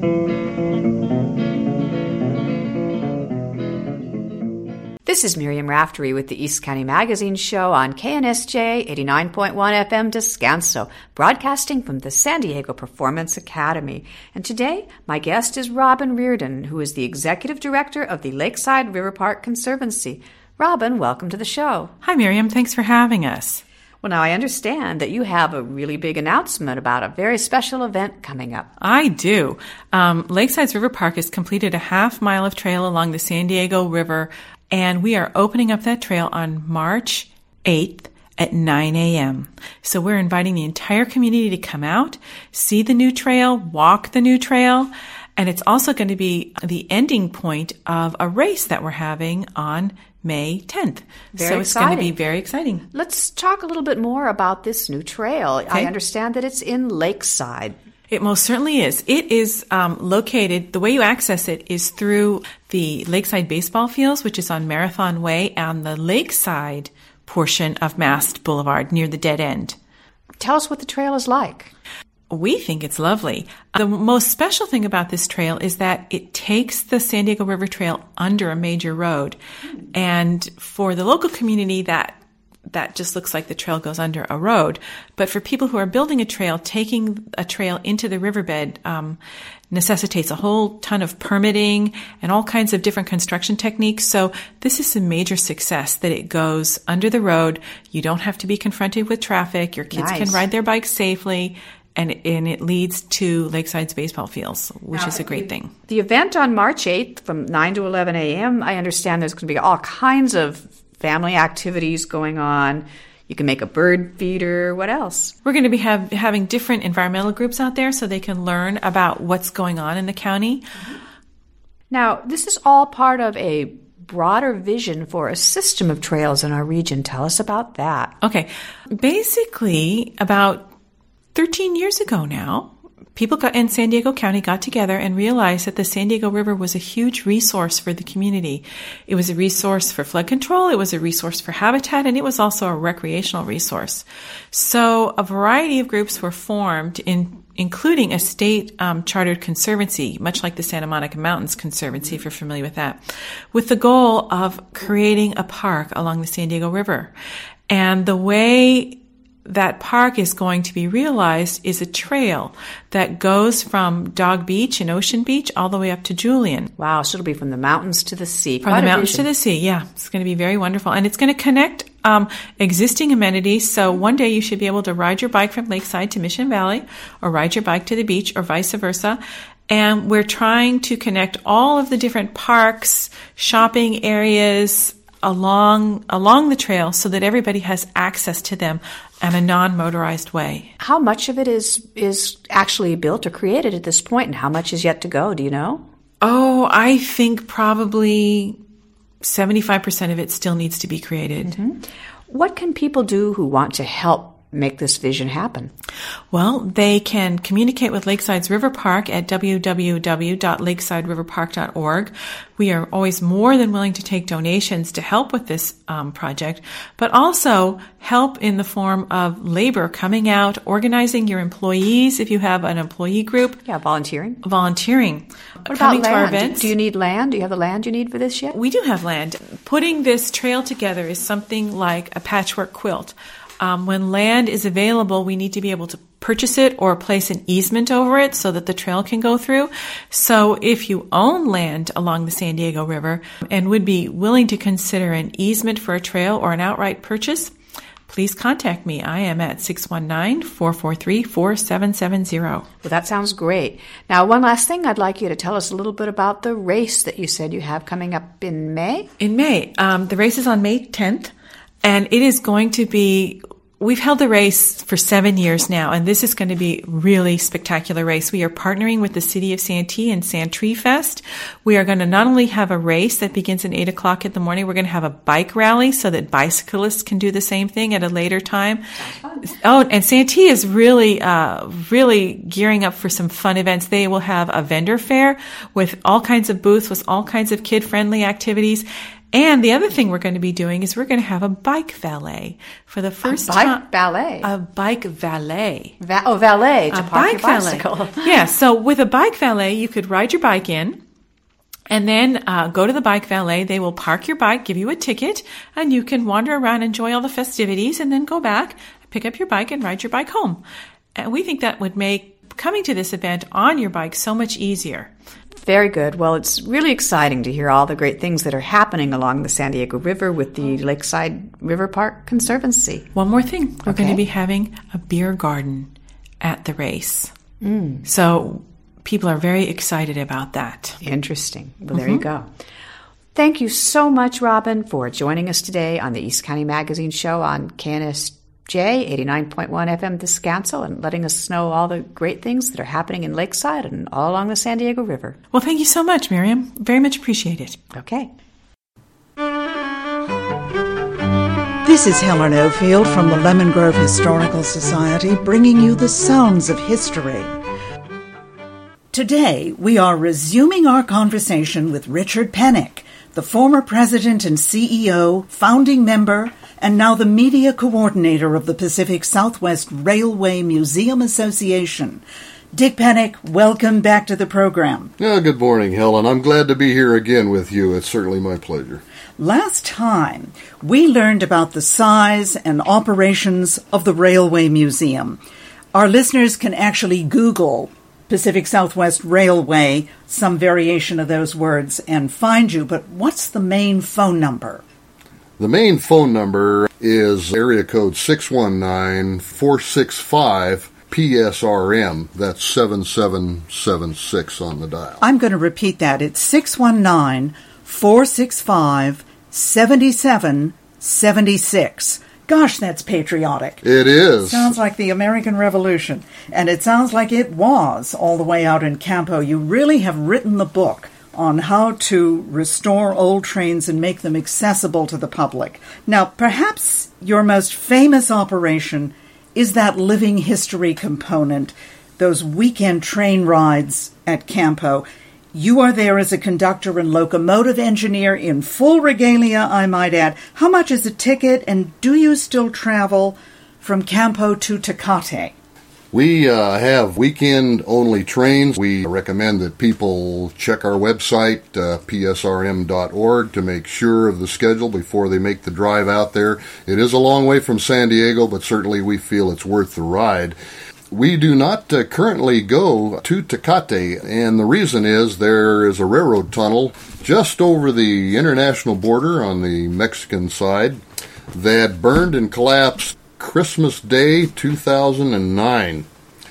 This is Miriam Raftery with the East County Magazine Show on K N S J eighty-nine point one F M Descanso, broadcasting from the San Diego Performance Academy. And today, my guest is Robin Reardon, who is the Executive Director of the Lakeside River Park Conservancy. Robin, welcome to the show. Hi, Miriam. Thanks for having us. Well, now I understand that you have a really big announcement about a very special event coming up. I do. Um, Lakeside's River Park has completed a half mile of trail along the San Diego River, and we are opening up that trail on March eighth at nine a.m. So we're inviting the entire community to come out, see the new trail, walk the new trail, and it's also going to be the ending point of a race that we're having on May tenth. Very so it's exciting. going to be very exciting. Let's talk a little bit more about this new trail. Okay. I understand that it's in Lakeside. It most certainly is. It is um, located, the way you access it is through the Lakeside baseball fields, which is on Marathon Way, and the Lakeside portion of Mast Boulevard near the dead end. Tell us what the trail is like. We think it's lovely. The most special thing about this trail is that it takes the San Diego River Trail under a major road. And for the local community, that that just looks like the trail goes under a road. But for people who are building a trail, taking a trail into the riverbed um, necessitates a whole ton of permitting and all kinds of different construction techniques. So this is a major success that it goes under the road. You don't have to be confronted with traffic. Your kids Nice. can ride their bikes safely. And, and it leads to Lakeside's baseball fields, which Now, is a great thing. The event on March eighth from nine to eleven a.m., I understand there's going to be all kinds of family activities going on. You can make a bird feeder. What else? We're going to be have, having different environmental groups out there so they can learn about what's going on in the county. Now, this is all part of a broader vision for a system of trails in our region. Tell us about that. Okay. Basically, about thirteen years ago now, people got, in San Diego County got together and realized that the San Diego River was a huge resource for the community. It was a resource for flood control, it was a resource for habitat, and it was also a recreational resource. So a variety of groups were formed, in, including a state um, chartered conservancy, much like the Santa Monica Mountains Conservancy, if you're familiar with that, with the goal of creating a park along the San Diego River. And the way that park is going to be realized is a trail that goes from Dog Beach and Ocean Beach all the way up to Julian. Wow, so it'll be from the mountains to the sea. From Quite the a mountains vision. to the sea, yeah. It's going to be very wonderful. And it's going to connect um, existing amenities. So one day you should be able to ride your bike from Lakeside to Mission Valley, or ride your bike to the beach, or vice versa. And we're trying to connect all of the different parks, shopping areas along along the trail so that everybody has access to them in a non-motorized way. How much of it is is actually built or created at this point, and how much is yet to go? Do you know? Oh, I think probably seventy-five percent of it still needs to be created. Mm-hmm. What can people do who want to help make this vision happen? Well, they can communicate with Lakeside's River Park at w w w dot lakeside river park dot org. We are always more than willing to take donations to help with this um, project, but also help in the form of labor, coming out, organizing your employees if you have an employee group. Yeah, volunteering. Volunteering. What coming about to our land? events. Do you need land? Do you have the land you need for this yet? We do have land. Putting this trail together is something like a patchwork quilt. Um, when land is available, we need to be able to purchase it or place an easement over it so that the trail can go through. So if you own land along the San Diego River and would be willing to consider an easement for a trail or an outright purchase, please please contact me. I am at six one nine, four four three, four seven seven zero. Well, that sounds great. Now, one last thing, I'd like you to tell us a little bit about the race that you said you have coming up in May. In May. Um, the race is on May tenth, and it is going to be... We've held the race for seven years now, and this is going to be a really spectacular race. We are partnering with the City of Santee and Santee Fest. We are going to not only have a race that begins at eight o'clock in the morning, we're going to have a bike rally so that bicyclists can do the same thing at a later time. Oh, and Santee is really, uh, really gearing up for some fun events. They will have a vendor fair with all kinds of booths, with all kinds of kid-friendly activities. And the other thing we're going to be doing is we're going to have a bike valet for the first time. A bike time, valet? A bike valet. Va- oh, valet to a park bike your bicycle. Valet. Yeah, so with a bike valet, you could ride your bike in and then uh, go to the bike valet. They will park your bike, give you a ticket, and you can wander around, enjoy all the festivities, and then go back, pick up your bike, and ride your bike home. And we think that would make coming to this event on your bike so much easier. Very good. Well, it's really exciting to hear all the great things that are happening along the San Diego River with the Lakeside River Park Conservancy. One more thing. We're okay. going to be having a beer garden at the race. Mm. So people are very excited about that. Interesting. Well, there mm-hmm. you go. Thank you so much, Robin, for joining us today on the East County Magazine Show on K N S J eighty-nine point one F M Descanso and letting us know all the great things that are happening in Lakeside and all along the San Diego River. Well, thank you so much, Miriam. Very much appreciate it. Okay. This is Helen Ofield from the Lemon Grove Historical Society, bringing you the sounds of history. Today, we are resuming our conversation with Richard Pennick, the former president and C E O, founding member, and now the media coordinator of the Pacific Southwest Railway Museum Association. Dick Pennick, welcome back to the program. Yeah, good morning, Helen. I'm glad to be here again with you. It's certainly my pleasure. Last time, we learned about the size and operations of the Railway Museum. Our listeners can actually Google Pacific Southwest Railway, some variation of those words, and find you. But what's the main phone number? The main phone number is area code six one nine, four six five, P S R M. That's seven seven seven six on the dial. I'm going to repeat that. It's six one nine, four six five, seven seven seven six. Gosh, that's patriotic. It is. Sounds like the American Revolution. And it sounds like it was all the way out in Campo. You really have written the book on how to restore old trains and make them accessible to the public. Now, perhaps your most famous operation is that living history component, those weekend train rides at Campo. You are there as a conductor and locomotive engineer in full regalia, I might add. How much is a ticket, and do you still travel from Campo to Tecate? We uh, have weekend-only trains. We recommend that people check our website, uh, P S R M dot org, to make sure of the schedule before they make the drive out there. It is a long way from San Diego, but certainly we feel it's worth the ride. We do not uh, currently go to Tecate, and the reason is there is a railroad tunnel just over the international border on the Mexican side that burned and collapsed Christmas Day two thousand nine.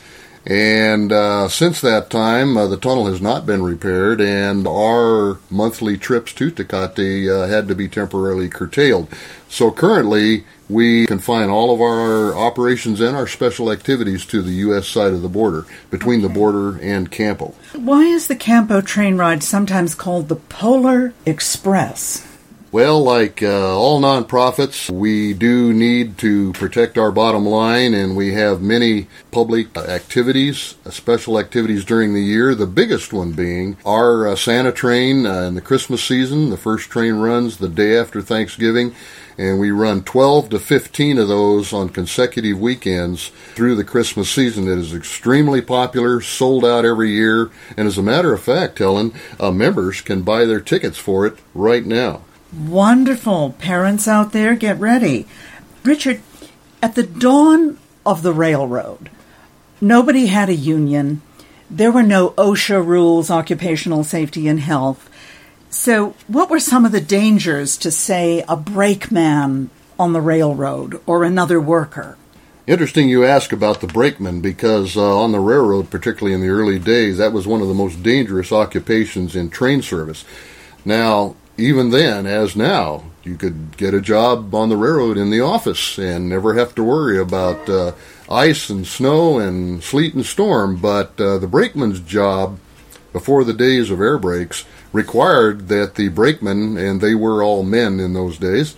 And uh, since that time, uh, the tunnel has not been repaired, and our monthly trips to Tecate uh, had to be temporarily curtailed. So currently, we confine all of our operations and our special activities to the U S side of the border, between okay. the border and Campo. Why is the Campo train ride sometimes called the Polar Express? Well, like uh, all nonprofits, we do need to protect our bottom line, and we have many public activities, uh, special activities during the year, the biggest one being our uh, Santa train uh, in the Christmas season. The first train runs the day after Thanksgiving, and we run twelve to fifteen of those on consecutive weekends through the Christmas season. It is extremely popular, sold out every year, and as a matter of fact, Helen, uh, members can buy their tickets for it right now. Wonderful. Parents out there, get ready. Richard, at the dawn of the railroad, nobody had a union. There were no OSHA rules, occupational safety and health. So what were some of the dangers to, say, a brakeman on the railroad or another worker? Interesting you ask about the brakeman, because uh, on the railroad, particularly in the early days, that was one of the most dangerous occupations in train service. Now, even then, as now, you could get a job on the railroad in the office and never have to worry about uh, ice and snow and sleet and storm. But uh, the brakeman's job, before the days of air brakes, required that the brakeman, and they were all men in those days,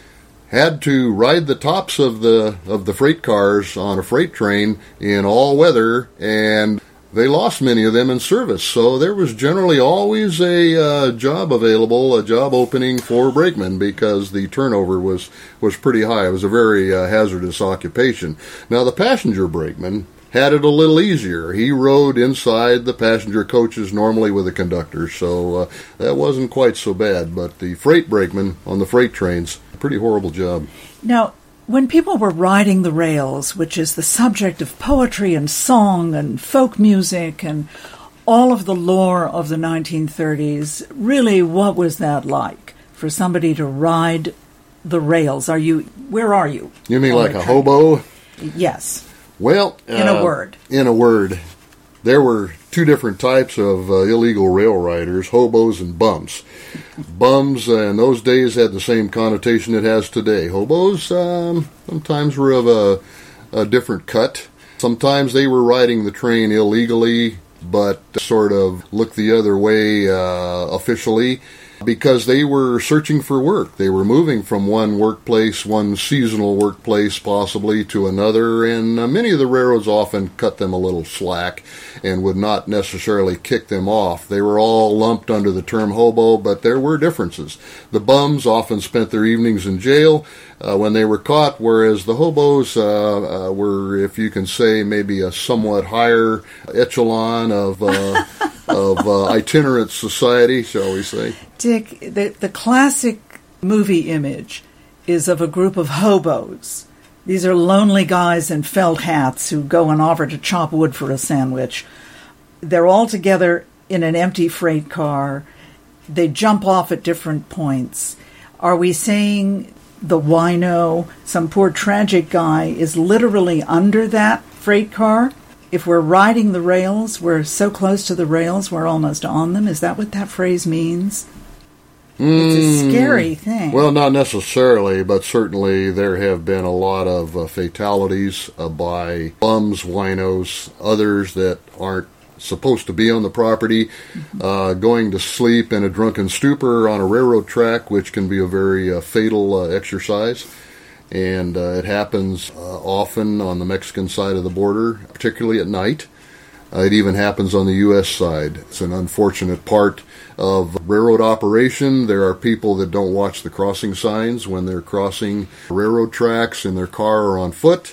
had to ride the tops of the of the freight cars on a freight train in all weather, and they lost many of them in service. So there was generally always a uh, job available, a job opening for brakemen, because the turnover was, was pretty high. It was a very uh, hazardous occupation. Now, the passenger brakeman had it a little easier. He rode inside the passenger coaches normally with the conductor, so uh, that wasn't quite so bad. But the freight brakeman on the freight trains, pretty horrible job. Now, when people were riding the rails, which is the subject of poetry and song and folk music and all of the lore of the nineteen thirties, really, what was that like for somebody to ride the rails? Are you, where are you? You mean like a hobo? Yes. Well, in uh, a word. In a word. There were two different types of uh, illegal rail riders, hobos and bums. Bums uh, in those days had the same connotation it has today. Hobos um, sometimes were of a, a different cut. Sometimes they were riding the train illegally, but sort of looked the other way uh, officially, because they were searching for work. They were moving from one workplace, one seasonal workplace possibly, to another, and uh, many of the railroads often cut them a little slack and would not necessarily kick them off. They were all lumped under the term hobo, but there were differences. The bums often spent their evenings in jail uh, when they were caught, whereas the hobos uh, uh, were, if you can say, maybe a somewhat higher echelon of uh, of uh, itinerant society, shall we say. Dick, the, the classic movie image is of a group of hobos. These are lonely guys in felt hats who go and offer to chop wood for a sandwich. They're all together in an empty freight car. They jump off at different points. Are we saying the wino, some poor tragic guy, is literally under that freight car? If we're riding the rails, we're so close to the rails, we're almost on them. Is that what that phrase means? Mm, it's a scary thing. Well, not necessarily, but certainly there have been a lot of uh, fatalities uh, by bums, winos, others that aren't supposed to be on the property, mm-hmm. uh, going to sleep in a drunken stupor on a railroad track, which can be a very uh, fatal uh, exercise. And uh, it happens uh, often on the Mexican side of the border, particularly at night. Uh, it even happens on the U S side. It's an unfortunate part of railroad operation. There are people that don't watch the crossing signs when they're crossing railroad tracks in their car or on foot.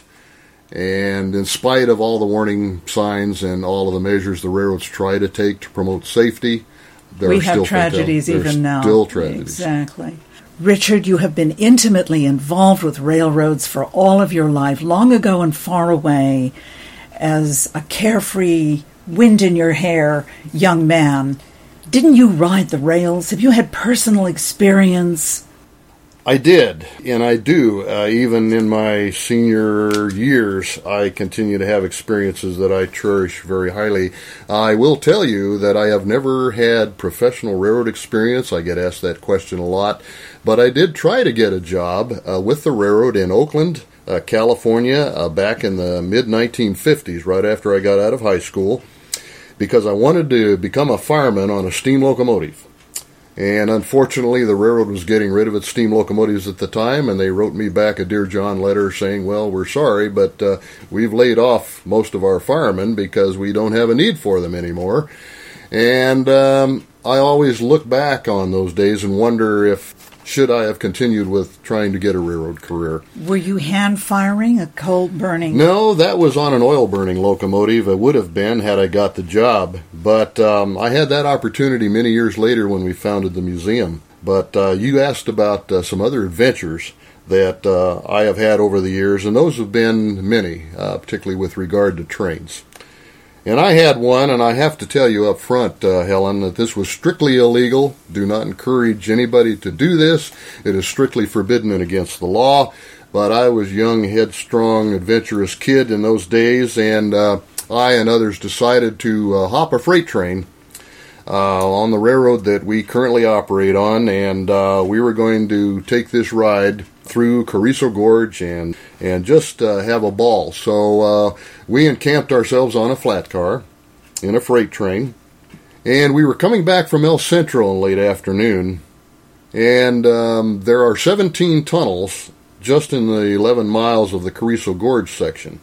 And in spite of all the warning signs and all of the measures the railroads try to take to promote safety, there we are have still tragedies fatal- even now. Still tragedies. Exactly. Richard, you have been intimately involved with railroads for all of your life, long ago and far away, as a carefree, wind-in-your-hair young man. Didn't you ride the rails? Have you had personal experience? I did, and I do. Uh, even in my senior years, I continue to have experiences that I cherish very highly. I will tell you that I have never had professional railroad experience. I get asked that question a lot. But I did try to get a job uh, with the railroad in Oakland, uh, California, uh, back in the mid nineteen fifties, right after I got out of high school, because I wanted to become a fireman on a steam locomotive. And unfortunately, the railroad was getting rid of its steam locomotives at the time, and they wrote me back a Dear John letter saying, well, we're sorry, but uh, we've laid off most of our firemen because we don't have a need for them anymore. And um, I always look back on those days and wonder if, should I have continued with trying to get a railroad career. Were you hand-firing a coal-burning? No, that was on an oil-burning locomotive. It would have been had I got the job. But um, I had that opportunity many years later when we founded the museum. But uh, you asked about uh, some other adventures that uh, I have had over the years, and those have been many, uh, particularly with regard to trains. And I had one, and I have to tell you up front, uh, Helen, that this was strictly illegal. Do not encourage anybody to do this. It is strictly forbidden and against the law. But I was a young, headstrong, adventurous kid in those days, and uh, I and others decided to uh, hop a freight train uh, on the railroad that we currently operate on, and uh, we were going to take this ride through Carrizo Gorge and and just uh, have a ball. So uh, we encamped ourselves on a flat car in a freight train, and we were coming back from El Centro in late afternoon, and um, there are seventeen tunnels just in the eleven miles of the Carrizo Gorge section.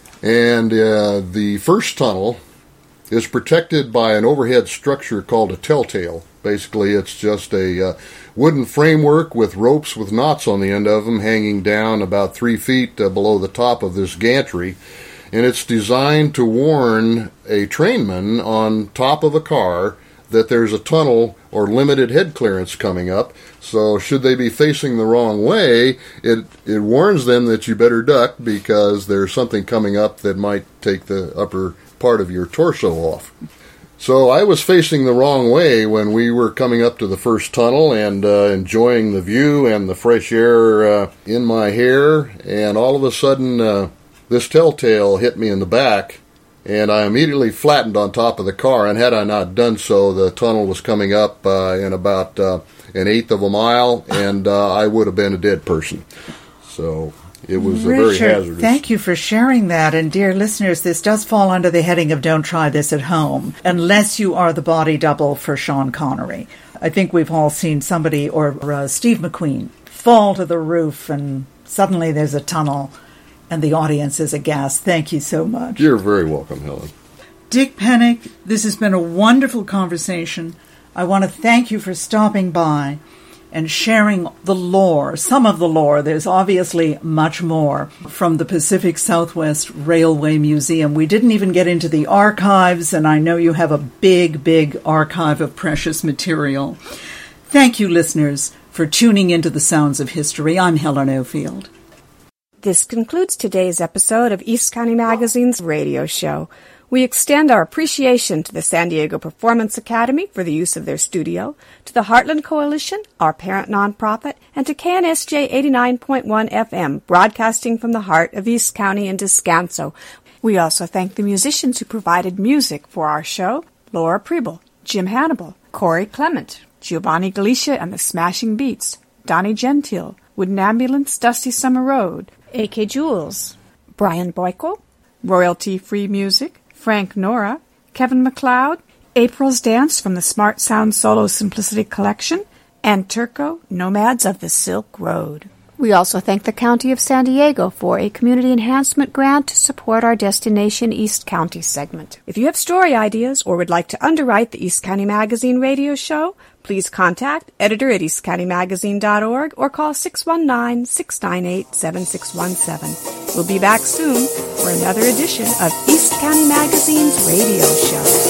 And uh, the first tunnel is protected by an overhead structure called a telltale. Basically, it's just a uh, wooden framework with ropes with knots on the end of them hanging down about three feet uh, below the top of this gantry. And it's designed to warn a trainman on top of a car that there's a tunnel or limited head clearance coming up. So should they be facing the wrong way, it it warns them that you better duck because there's something coming up that might take the upper part of your torso off. So I was facing the wrong way when we were coming up to the first tunnel and uh, enjoying the view and the fresh air uh, in my hair, and all of a sudden uh, this telltale hit me in the back, and I immediately flattened on top of the car, and had I not done so, the tunnel was coming up uh, in about uh, an eighth of a mile, and uh, I would have been a dead person. So it was Richard, a very hazardous. Thank you for sharing that. And dear listeners, this does fall under the heading of don't try this at home, unless you are the body double for Sean Connery. I think we've all seen somebody, or uh, Steve McQueen, fall to the roof and suddenly there's a tunnel and the audience is aghast. Thank you so much. You're very welcome, Helen. Dick Pennick, this has been a wonderful conversation. I want to thank you for stopping by and sharing the lore, some of the lore. There's obviously much more from the Pacific Southwest Railway Museum. We didn't even get into the archives, and I know you have a big, big archive of precious material. Thank you, listeners, for tuning into the Sounds of History. I'm Helen Ofield. This concludes today's episode of East County Magazine's radio show. We extend our appreciation to the San Diego Performance Academy for the use of their studio, to the Heartland Coalition, our parent nonprofit, and to K N S J eighty-nine point one F M, broadcasting from the heart of East County and Descanso. We also thank the musicians who provided music for our show: Laura Preble, Jim Hannibal, Corey Clement, Giovanni Galicia and the Smashing Beats, Donnie Gentile, Wooden Ambulance, Dusty Summer Road, A K Jules, Brian Boyko, Royalty-Free Music, Frank Nora, Kevin MacLeod, April's Dance from the Smart Sound Solo Simplicity Collection, and Turco, Nomads of the Silk Road. We also thank the County of San Diego for a community enhancement grant to support our Destination East County segment. If you have story ideas or would like to underwrite the East County Magazine radio show, please contact editor at east county magazine dot org or call six one nine, six nine eight, seven six one seven. We'll be back soon for another edition of East County Magazine's radio show.